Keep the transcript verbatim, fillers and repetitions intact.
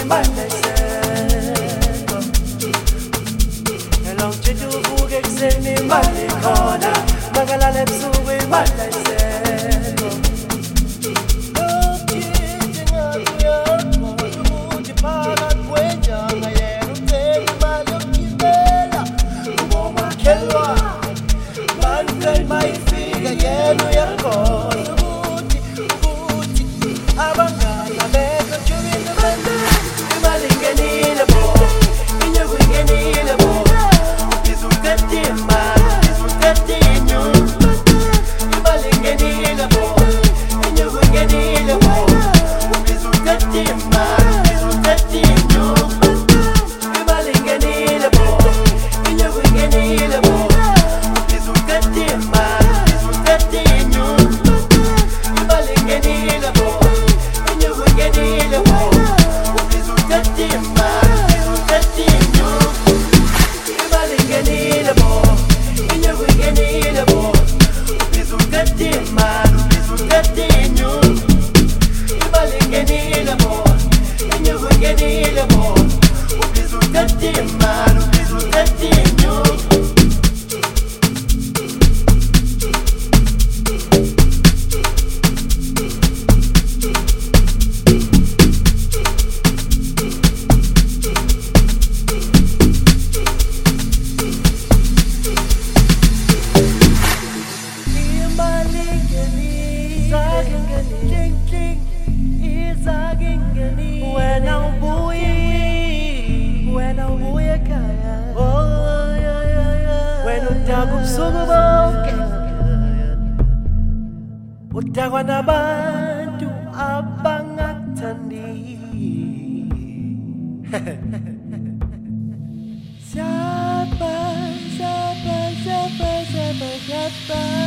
imali ayiseko. Ela ungitshela uvuke ekuseni imali khona, makalala ebusuku imali ayiseko. Lokhithi ngathi uyakhohlwa ukuthi phakathi kwenjanga yena uthenga imali yokugibela ubomakhelwane. Manje mayifika yena uyakhohlwa ukuthi ukuthi abangani abekho jubile manje imali ingenile bo, inyuku ingenile bo, izuthethe imali izuthethe inyuku. Imali ingenile bo, inyuku ingenile bo, izuthethe imali izuthethe inyuku. Imali ingenile bo, inyuku ingenile bo, izuthethe imali izuthethe inyuku. Imali ingenile bo, inyuku ingenile bo, izuthethe imali izuthethe inyuku. Imali ingenile bo, inyuku ingenile bo, izuthethe imali izuthethe inyuku. Imali ingenile bo, inyuku ingenile bo, izuthethe imali izuthethe inyuku. Udakwa nabantu abangakuthandi. Siapa, siapa, siapa, siapa, siapa